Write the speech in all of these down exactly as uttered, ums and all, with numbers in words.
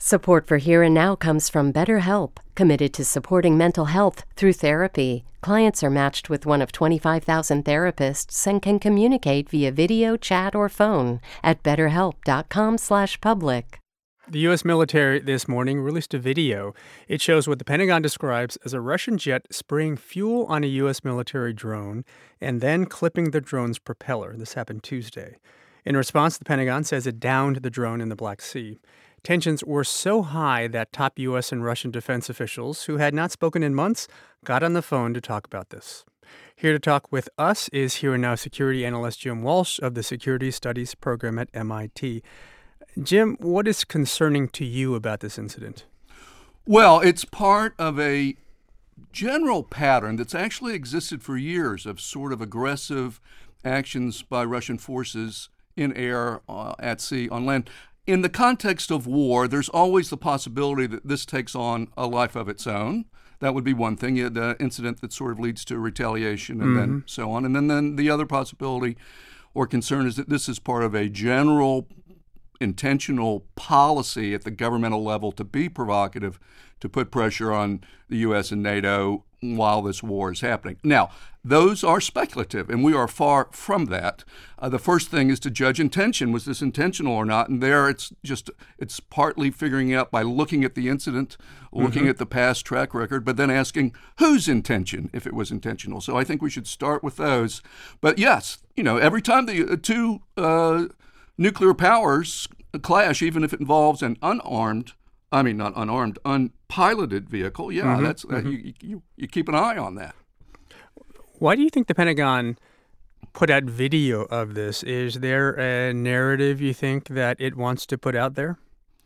Support for Here and Now comes from BetterHelp, committed to supporting mental health through therapy. Clients are matched with one of twenty-five thousand therapists and can communicate via video, chat, or phone at betterhelp.com slash public. The U S military this morning released a video. It shows what the Pentagon describes as a Russian jet spraying fuel on a U S military drone and then clipping the drone's propeller. This happened Tuesday. In response, the Pentagon says it downed the drone in the Black Sea. Tensions were so high that top U S and Russian defense officials, who had not spoken in months, got on the phone to talk about this. Here to talk with us is Here and Now security analyst Jim Walsh of the Security Studies program at M I T. Jim, what is concerning to you about this incident? Well, it's part of a general pattern that's actually existed for years of sort of aggressive actions by Russian forces in air, uh, at sea, on land. In the context of war, there's always the possibility that this takes on a life of its own. That would be one thing, the incident that sort of leads to retaliation and mm-hmm. then so on. And then, then the other possibility or concern is that this is part of a general intentional policy at the governmental level to be provocative, to put pressure on the U S and NATO while this war is happening. Now, those are speculative, and we are far from that. Uh, the first thing is to judge intention. Was this intentional or not? And there it's just, it's partly figuring out by looking at the incident, looking mm-hmm. at the past track record, but then asking whose intention, if it was intentional. So I think we should start with those. But yes, you know, every time the two uh, nuclear powers clash, even if it involves an unarmed, I mean, not unarmed, unpiloted vehicle, yeah, mm-hmm. that's uh, mm-hmm. you, you you keep an eye on that. Why do you think the Pentagon put out video of this? Is there a narrative you think that it wants to put out there?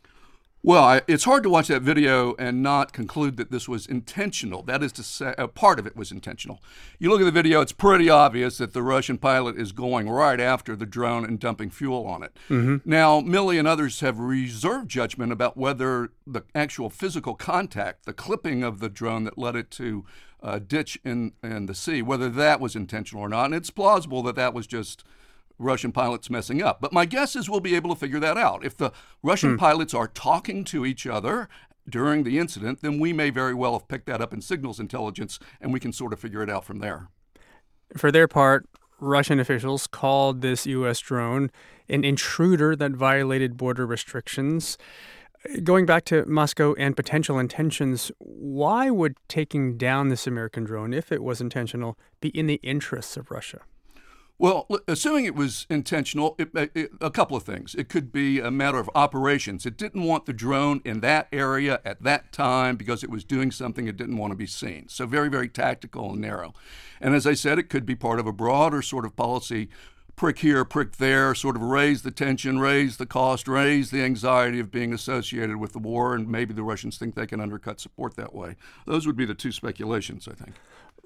Well, I, it's hard to watch that video and not conclude that this was intentional. That is to say, a part of it was intentional. You look at the video, it's pretty obvious that the Russian pilot is going right after the drone and dumping fuel on it. Mm-hmm. Now, Milley and others have reserved judgment about whether the actual physical contact, the clipping of the drone that led it to a ditch in, in the sea, whether that was intentional or not. And it's plausible that that was just Russian pilots messing up. But my guess is we'll be able to figure that out. If the Russian hmm. pilots are talking to each other during the incident, then we may very well have picked that up in signals intelligence, and we can sort of figure it out from there. For their part, Russian officials called this U S drone an intruder that violated border restrictions. Going back to Moscow and potential intentions, why would taking down this American drone, if it was intentional, be in the interests of Russia? Well, assuming it was intentional, it, it, a couple of things. It could be a matter of operations. It didn't want the drone in that area at that time because it was doing something it didn't want to be seen. So very, very tactical and narrow. And as I said, it could be part of a broader sort of policy, prick here, prick there, sort of raise the tension, raise the cost, raise the anxiety of being associated with the war, and maybe the Russians think they can undercut support that way. Those would be the two speculations, I think.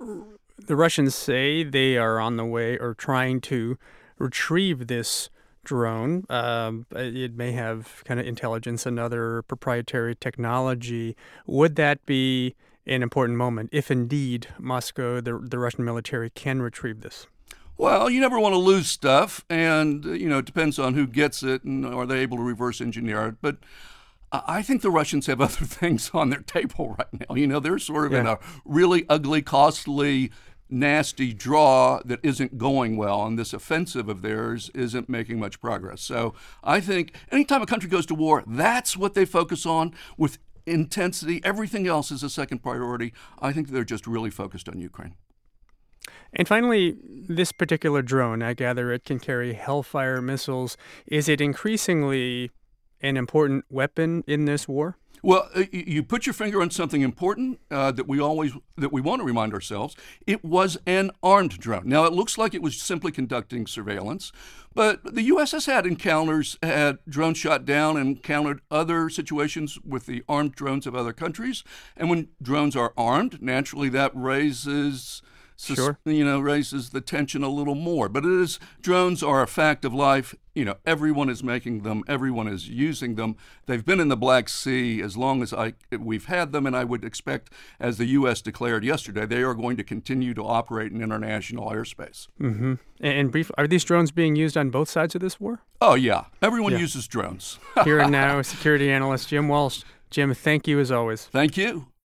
The Russians say they are on the way or trying to retrieve this drone. Um, it may have kind of intelligence and other proprietary technology. Would that be an important moment if indeed Moscow, the, the Russian military, can retrieve this? Well, you never want to lose stuff, and, you know, it depends on who gets it and are they able to reverse engineer it. But I think the Russians have other things on their table right now. You know, they're sort of yeah. in a really ugly, costly, nasty draw that isn't going well, and this offensive of theirs isn't making much progress. So I think anytime a country goes to war, that's what they focus on with intensity. Everything else is a second priority. I think they're just really focused on Ukraine. And finally, this particular drone, I gather it can carry Hellfire missiles. Is it increasingly an important weapon in this war? Well, you put your finger on something important uh, that we always that we want to remind ourselves. It was an armed drone. Now, it looks like it was simply conducting surveillance, but the U S has had encounters, had drones shot down, and encountered other situations with the armed drones of other countries. And when drones are armed, naturally that raises sus- Sure. you know, raises the tension a little more. But it is, drones are a fact of life. You know, everyone is making them. Everyone is using them. They've been in the Black Sea as long as I we've had them, and I would expect, as the U S declared yesterday, they are going to continue to operate in international airspace. Mm-hmm. And, and brief, are these drones being used on both sides of this war? Oh, yeah. Everyone Yeah. uses drones. Here and Now security analyst Jim Walsh. Jim, thank you as always. Thank you.